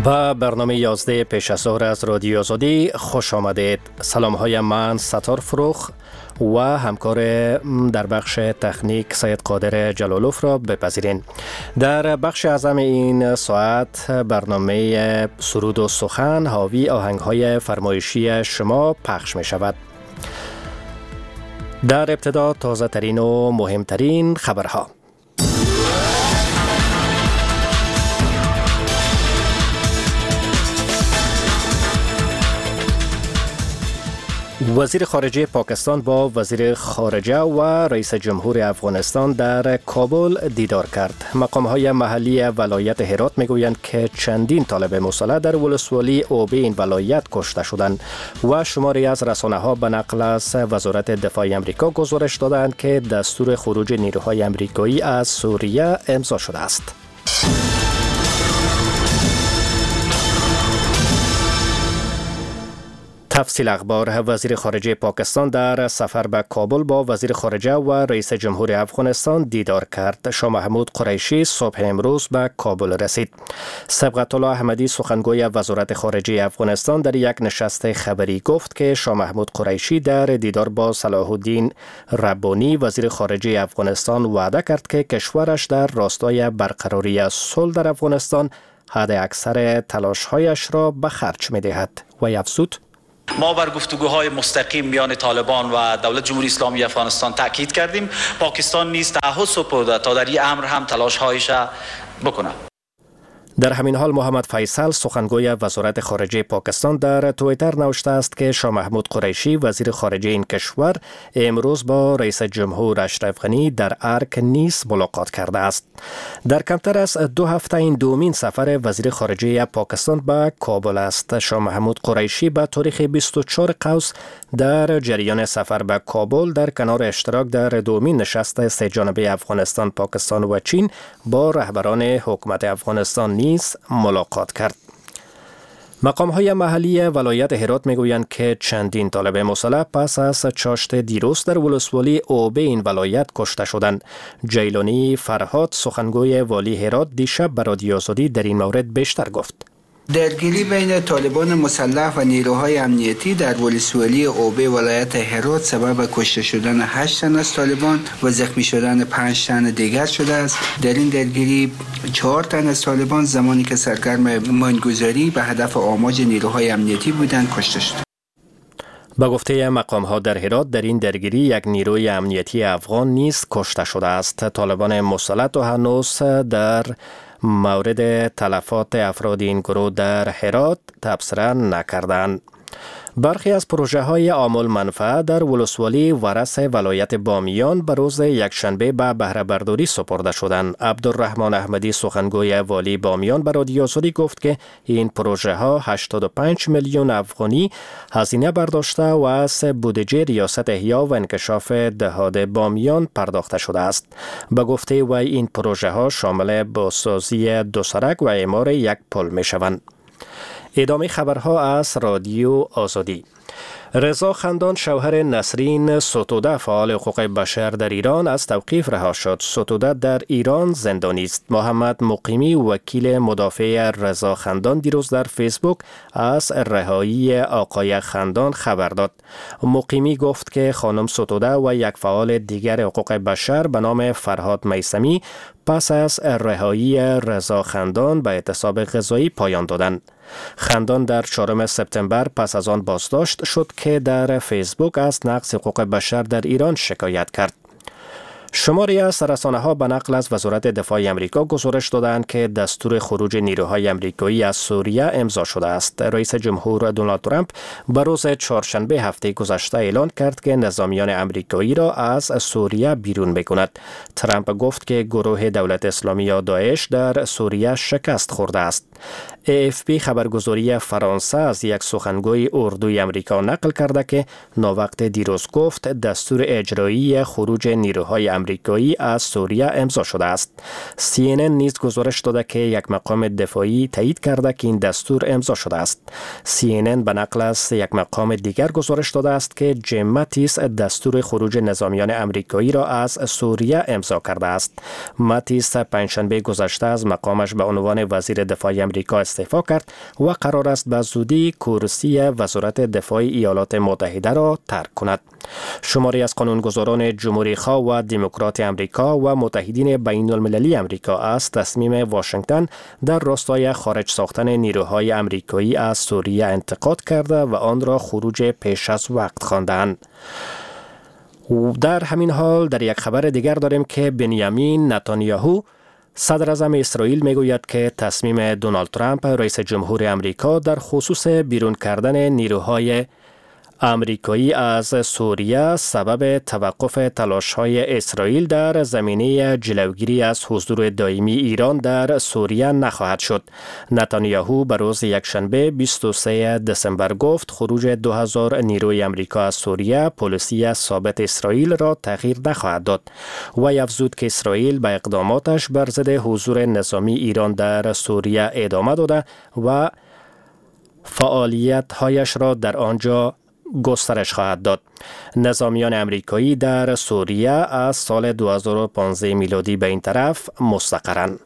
به برنامه 11 پیش از ظهر از رادیو آزادی خوش آمدید. سلام های من ستار فروخ و همکار در بخش تکنیک سید قادر جلالوف را بپذیرین. در بخش اعظم این ساعت برنامه سرود و سخن حاوی آهنگ های فرمایشی شما پخش می شود. در ابتدا تازه ترین و مهمترین خبرها. وزیر خارجه پاکستان با وزیر خارجه و رئیس جمهور افغانستان در کابل دیدار کرد. مقام‌های محلی ولایت هرات میگویند که چندین طالب مسلح در ولسوالی اوبه این ولایت کشته شدند و شماری از رسانه‌ها به نقل از وزارت دفاع آمریکا گزارش دادند که دستور خروج نیروهای آمریکایی از سوریه امضا شده است. تفصیل اخبار. وزیر خارجه پاکستان در سفر به کابل با وزیر خارجه و رئیس جمهور افغانستان دیدار کرد. شاه محمود قریشی صبح امروز به کابل رسید. صبغت الله احمدی سخنگوی وزارت خارجه افغانستان در یک نشست خبری گفت که شاه محمود قریشی در دیدار با صلاح الدین ربانی وزیر خارجه افغانستان وعده کرد که کشورش در راستای برقراری صلح در افغانستان حد اکثر تلاش‌هایش را به خرج می‌دهد و افزود: ما بر گفتگوهای مستقیم میان طالبان و دولت جمهوری اسلامی افغانستان تاکید کردیم. پاکستان نیز تعهد سپرده تا در این امر هم تلاش‌هایش بکنه. در همین حال محمد فیصل سخنگوی وزارت خارجه پاکستان در توییتر نوشته است که شاه محمود قریشی وزیر خارجه این کشور امروز با رئیس جمهور اشرف غنی در ارک نیز ملاقات کرده است. در کمتر از 2 هفته این دومین سفر وزیر خارجه پاکستان به کابل است. شاه محمود قریشی به تاریخ 24 قوس در جریان سفر به کابل در کنار اشتراک در دومین نشست سه جانبه افغانستان، پاکستان و چین با رهبران حکومت افغانستان نیز ملاقات کرد. مقام‌های محلی ولایت هرات میگویند که چندین طالب مسلح پس از چاشت دیروز در ولسوالی اوبه این ولایت کشته شدند. جیلانی فرهاد سخنگوی والی هرات دیشب به رادیو آزادی در این مورد بیشتر گفت. درگیری بین طالبان مسلح و نیروهای امنیتی در ولسوالی اوبه ولایت هرات سبب کشته شدن 8 تن از طالبان و زخمی شدن 5 تن دیگر شده است. در این درگیری 4 تن از طالبان زمانی که سرگرم ماینگذاری به هدف آماج نیروهای امنیتی بودند کشته شد. با گفته مقام‌ها در هرات در این درگیری یک نیروی امنیتی افغان نیز کشته شده است. طالبان مسلح تا هنوز در مورد تلفات افراد این گروه در هرات تبصره نکردند. برخی از پروژه های عامل منفعه در ولسوالی ورس ولایت بامیان به روز یکشنبه به بهره برداری سپرده شدند. عبدالرحمن احمدی سخنگوی والی بامیان به رادیو آزادی گفت که این پروژه ها 85 میلیون افغانی هزینه برداشته و از بودجه ریاست احیا و انکشاف دهات بامیان پرداخته شده است. به گفته وی این پروژه ها شامل بازسازی 2 سرک و اعمار 1 پل می شوند. ادامه خبرها از رادیو آزادی. رضا خندان شوهر نسرین ستوده فعال حقوق بشر در ایران از توقیف رها شد. ستوده در ایران زندانی است. محمد مقیمی وکیل مدافع رضا خندان دیروز در فیسبوک از رهایی آقای خندان خبر داد. مقیمی گفت که خانم ستوده و یک فعال دیگر حقوق بشر به نام فرهاد میثمی پس از رهایی رضا خندان به اعتصاب غذایی پایان دادند. خندان در 4 سپتامبر پس از آن بازداشت شد که در فیسبوک از نقض حقوق بشر در ایران شکایت کرد. شماری از رسانه‌ها به نقل از وزارت دفاع آمریکا گزارش دادند که دستور خروج نیروهای آمریکایی از سوریه امضا شده است. رئیس جمهور دونالد ترامپ به روز چهارشنبه هفته گذشته اعلان کرد که نظامیان آمریکایی را از سوریه بیرون می‌کند. ترامپ گفت که گروه دولت اسلامی یا داعش در سوریه شکست خورده است. AFP خبرگزاری فرانسه از یک سخنگوی اردوی آمریکا نقل کرده که ناوقت دیروز گفت دستور اجرایی خروج نیروهای آمریکایی آمریکایی از سوریه امضا شده است. CNN نیز گزارش داده که یک مقام دفاعی تایید کرده که این دستور امضا شده است. CNN به نقل از یک مقام دیگر گزارش داده است که جیم ماتیس دستور خروج نظامیان آمریکایی را از سوریه امضا کرده است. ماتیس پنجشنبه گذشته از مقامش به عنوان وزیر دفاع آمریکا استعفا کرد و قرار است به زودی کرسی وزارت دفاع ایالات متحده را ترک کند. شماری از قانونگذاران جمهوری‌خواه و دموکرات آمریکا و متحدین بین المللی آمریکا از تصمیم واشنگتن در راستای خارج ساختن نیروهای آمریکایی از سوریه انتقاد کرده و آن را خروج پیش از وقت خواندند. در همین حال در یک خبر دیگر داریم که بنیامین نتانیاهو صدر اعظم اسرائیل میگوید که تصمیم دونالد ترامپ رئیس جمهور آمریکا در خصوص بیرون کردن نیروهای آمریکایی از سوریه سبب توقف تلاش‌های اسرائیل در زمینه جلوگیری از حضور دائمی ایران در سوریه نخواهد شد. نتانیاهو به روز یکشنبه 23 دسامبر گفت خروج 2000 نیروی آمریکا از سوریه پالیسی ثابت اسرائیل را تغییر نخواهد داد و افزود که اسرائیل به اقداماتش بر ضد حضور نظامی ایران در سوریه ادامه داده و فعالیت‌هایش را در آنجا گسترش خواهد داد. نظامیان آمریکایی در سوریه از سال 2015 میلادی به این طرف مستقرند.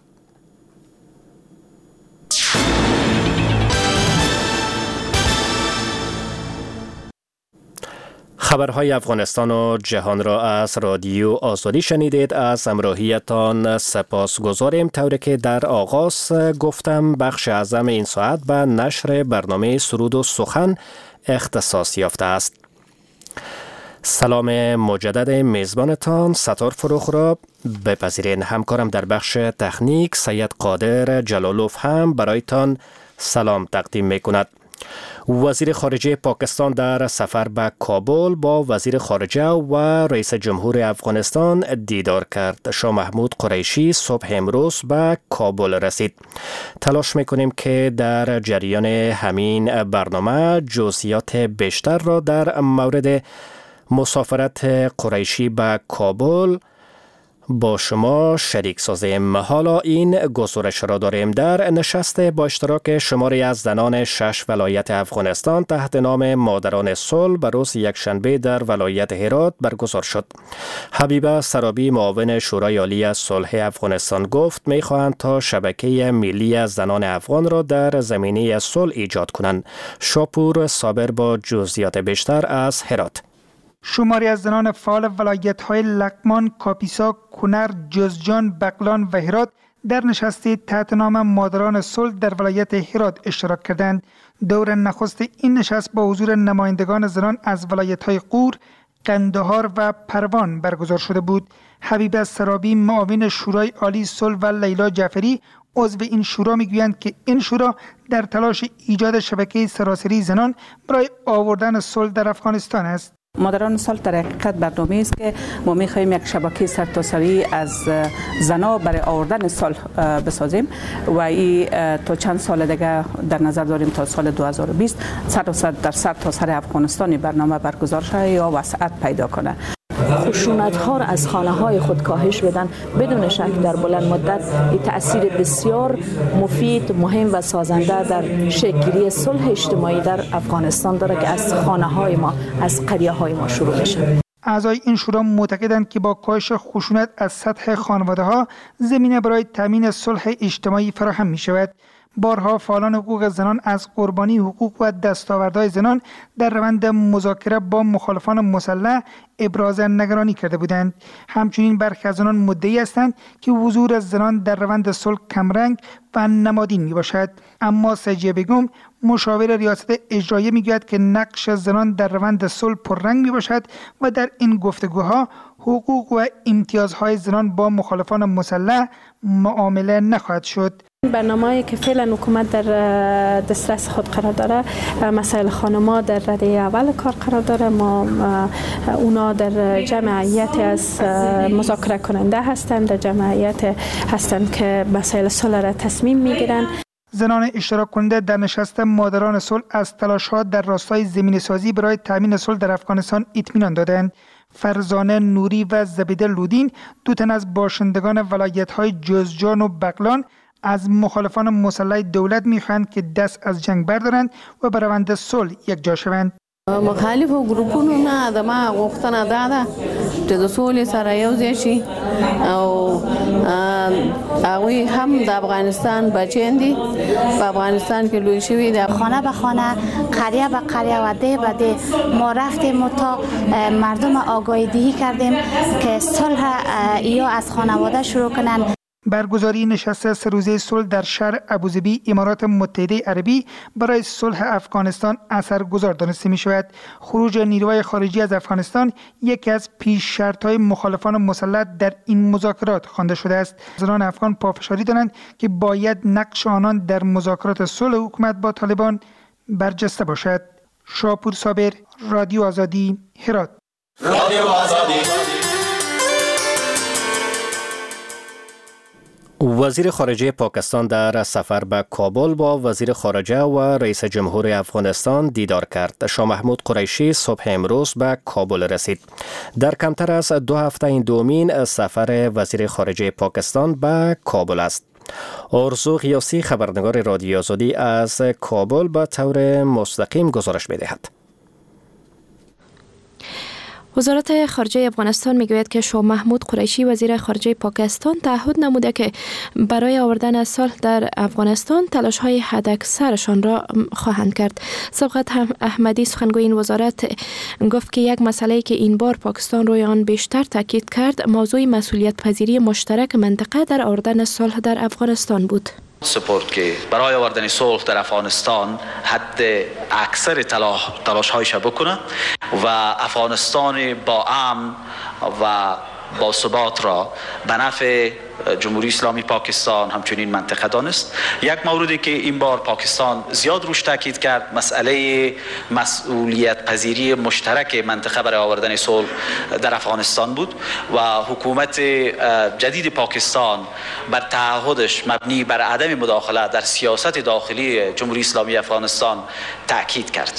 خبرهای افغانستان و جهان را از رادیو آزادی شنیدید. از همراهیتان سپاسگزاریم. طوری که در آغاز گفتم بخش اعظم این ساعت به نشر برنامه سرود و سخن اختصاص یافته است. سلام مجدد میزبانتان ستار فروخ را بپذیرین. همکارم در بخش تکنیک سید قادر جلالوف هم برایتان سلام تقدیم می کند. وزیر خارجه پاکستان در سفر به کابل با وزیر خارجه و رئیس جمهور افغانستان دیدار کرد. شاه محمود قریشی صبح امروز به کابل رسید. تلاش میکنیم که در جریان همین برنامه جزئیات بیشتر را در مورد مسافرت قریشی به کابل با شما شریک سازیم. حالا این گزارش را داریم. در نشست با اشتراک شماری از زنان 6 ولایت افغانستان تحت نام مادران صلح به روز یکشنبه در ولایت هرات برگزار شد. حبیبه سرابی معاون شورای عالی صلح افغانستان گفت می‌خواهند تا شبکه ملی زنان افغان را در زمینه صلح ایجاد کنند. شاپور صابر با جزئیات بیشتر از هرات. شماری از زنان فعال ولایت‌های لقمان، کاپیسا، کنر، جوزجان، بغلان و هرات در نشستی تحت نام مادران صلح در ولایت هرات اشتراک کردند. دور نخست این نشست با حضور نمایندگان زنان از ولایت‌های غور، قندهار و پروان برگزار شده بود. حبیبه سرابی معاون شورای عالی صلح و لیلا جعفری عضو این شورا میگویند که این شورا در تلاش ایجاد شبکه سراسری زنان برای آوردن صلح در افغانستان است. مادران صلح در حقیقت برنامه است که ما می‌خواهیم یک شبکه سرتاسری از زنان برای آوردن صلح بسازیم و این تا چند سال دیگه در نظر داریم تا سال 2020 در سرتاسر افغانستان برنامه برگزار شده یا وسعت پیدا کنه. خشونت‌ها را از خانه‌های خود کاهش بدن بدون شک در بلند مدت تأثیر بسیار مفید، مهم و سازنده در شکل‌گیری صلح اجتماعی در افغانستان داره که از خانه‌های ما، از قریه‌های ما شروع بشه. اعضای این شورا معتقدند که با کاهش خشونت از سطح خانواده‌ها زمینه برای تامین صلح اجتماعی فراهم می‌شود. بارها فعالان حقوق زنان از قربانی حقوق و دستاوردهای زنان در روند مذاکره با مخالفان مسلح ابراز نگرانی کرده بودند. همچنین برخی از زنان مدعی هستند که حضور زنان در روند صلح کمرنگ و نمادین می باشد. اما سجیه بیگم مشاور ریاست اجراییه میگوید که نقش زنان در روند صلح پررنگ می باشد و در این گفتگوها حقوق و امتیازهای زنان با مخالفان مسلح معامله نخواهد شد. برنامه‌ای که فعلا حکومت در دسترس خود قرار داره، مسائل خانم‌ها در رده اول کار قرار داره. ما اونا در جمعیت از مذاکره کننده هستند، در جمعیت هستند که مسائل صلح را تصمیم میگیرند. زنان اشتراک کننده در نشست مادران صلح از تلاش‌ها در راستای زمینه‌سازی برای تامین صلح در افغانستان اطمینان دادند. فرزانه نوری و زبیده لودین، دو تن از باشندگان ولایت‌های جوزجان و بغلان، از مخالفان مسلح دولت می‌خواهند که دست از جنگ بردارند و بر روند صلح یکجا شوند. مخالف ګروپونو نه د ما غوښتنه ده چې د سولې سره یو ځای شي او هغوی هم د افغانستان بچیان دي، په افغانستان کې لوی شوي دي. خانه به خانه، قریه به قریه و ده به ده ما رفتیم و تا مردم آگاهی دهی کردیم که صلح یا از خانواده شروع کنن. برگزاری نشست 3 روزه صلح در شهر ابوظبی امارات متحده عربی برای صلح افغانستان اثرگذار دانسته می شود. خروج نیروهای خارجی از افغانستان یکی از پیش شرط‌های مخالفان مسلح در این مذاکرات خوانده شده است. زنان افغان پافشاری دارند که باید نقش آنان در مذاکرات صلح حکومت با طالبان برجسته باشد. شاپور صابر، رادیو آزادی، هرات. رادیو آزادی. وزیر خارجه پاکستان در سفر به کابل با وزیر خارجه و رئیس جمهور افغانستان دیدار کرد. شاه محمود قریشی صبح امروز به کابل رسید. در کمتر از 2 هفته این دومین سفر وزیر خارجه پاکستان به کابل است. آرزو غیاسی خبرنگار رادیو آزادی از کابل به طور مستقیم گزارش می‌دهد. وزارت خارجه افغانستان میگوید که شاه محمود قریشی وزیر خارجه پاکستان تعهد نموده که برای آوردن صلح در افغانستان تلاش‌های حداکثرشان را خواهند کرد. سبقت احمدی سخنگوی این وزارت گفت که یک مسئله که این بار پاکستان روی آن بیشتر تاکید کرد موضوع مسئولیت پذیری مشترک منطقه در آوردن صلح در افغانستان بود. سپورت که برای آوردن صلح در افغانستان حد اکثر تلاش‌هایش بکنه و افغانستان با امن و با ثبات را به نفع جمهوری اسلامی پاکستان همچنین منطقه دانست. یک موردی که این بار پاکستان زیاد روش تاکید کرد مسئله مسئولیت پذیری مشترک منطقه برای آوردن صلح در افغانستان بود و حکومت جدید پاکستان بر تعهدش مبنی بر عدم مداخله در سیاست داخلی جمهوری اسلامی افغانستان تاکید کرد.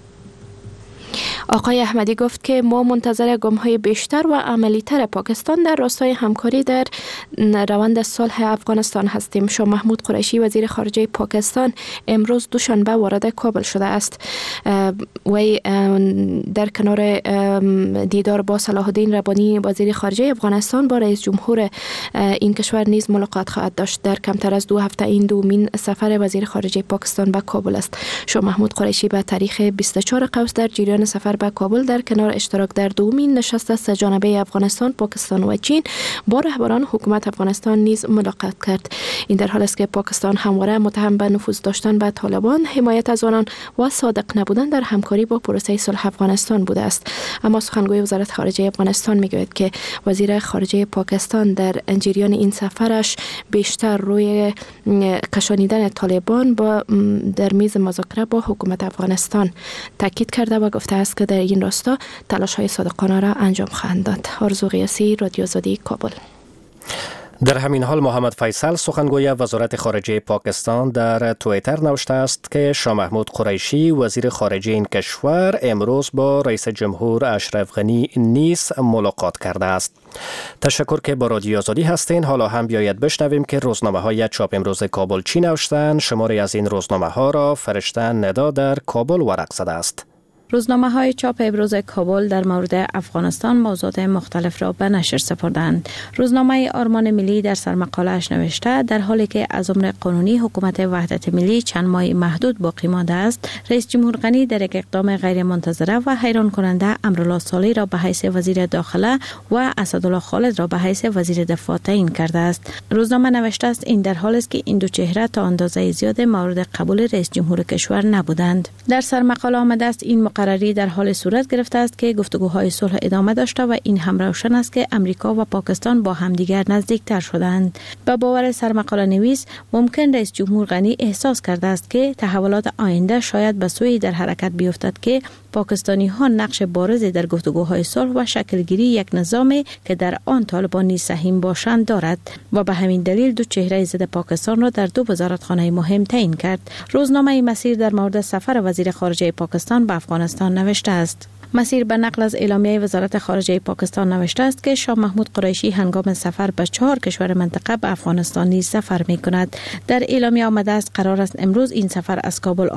آقای احمدی گفت که ما منتظر گام‌های بیشتر و عملی‌تر پاکستان در راستای همکاری در روند صلح افغانستان هستیم. شاه محمود قریشی وزیر خارجه پاکستان امروز دوشنبه وارد کابل شده است. وی در کنار دیدار با صلاح الدین ربانی وزیر خارجه افغانستان با رئیس جمهور این کشور نیز ملاقات خواهد داشت. در کمتر از 2 هفته این دومین سفر وزیر خارجه پاکستان به کابل است. شاه محمود قریشی به تاریخ 24 قوس در جریان سفر به کابل در کنار اشتراک در دومین نشست سه‌جانبه افغانستان، پاکستان و چین با رهبران حکومت افغانستان نیز ملاقات کرد. این در حالی است که پاکستان همواره متهم به نفوذ داشتن به طالبان، حمایت از آنان و صادق نبودن در همکاری با پروسه صلح افغانستان بوده است. اما سخنگوی وزارت خارجه افغانستان میگوید که وزیر خارجه پاکستان در جریان این سفرش بیشتر روی کشانیدن طالبان در میز مذاکره با حکومت افغانستان تاکید کرده و گفته است که در این راستا تلاش‌های صادقانه را انجام خواهند داد. آرزو غیاسی، رادیو آزادی، کابل. در همین حال محمد فیصل سخنگوی وزارت خارجه پاکستان در توییتر نوشته است که شاه محمود قریشی وزیر خارجه این کشور امروز با رئیس جمهور اشرف غنی نیز ملاقات کرده است. تشکر که با رادیو آزادی هستین. حالا هم بیاید بشنویم که روزنامه‌های چاپ امروز کابل چی نوشتند. شماری از این روزنامه‌ها را فرشته ندا در کابل ورق زده است. روزنامه‌های چاپ امروز کابل در مورد افغانستان موضوعات مختلف را به نشر سپردند. روزنامه آرمان ملی در سرمقاله‌اش نوشته در حالی که از امر قانونی حکومت وحدت ملی چند ماه محدود باقی مانده است، رئیس جمهور غنی در یک اقدام غیر منتظره و حیران کننده امرالله صالح را به حیث وزیر داخله و اسدالله خالد را به حیث وزیر دفاع تعیین کرده است. روزنامه نوشته است این در حالی است که این دو چهره تا اندازه زیاد مورد قبول رئیس جمهور کشور نبودند. در سرمقاله آمده است این مقرری در حال صورت گرفته است که گفتگوهای صلح ادامه داشته و این هم روشن است که امریکا و پاکستان با همدیگر نزدیکتر شدند. به باور سرمقاله نویس ممکن رئیس جمهور غنی احساس کرده است که تحولات آینده شاید به سوی در حرکت بیفتد که پاکستانی ها نقش بارزی در گفتگوهای صلح و شکلگیری یک نظامی که در آن طالبان نیز سهیم باشند دارد و به همین دلیل دو چهره ضد پاکستان را در دو وزارتخانه مهم تعیین کرد. روزنامه مسیر در مورد سفر وزیر خارجه پاکستان به افغانستان نوشته است. مسیر به نقل از اعلامیه وزارت خارجه پاکستان نوشته است که شاه محمود قریشی هنگام سفر به 4 کشور منطقه به افغانستان نیز سفر می کند. در اعلامیه آمده است قرار است امروز این سفر از کابل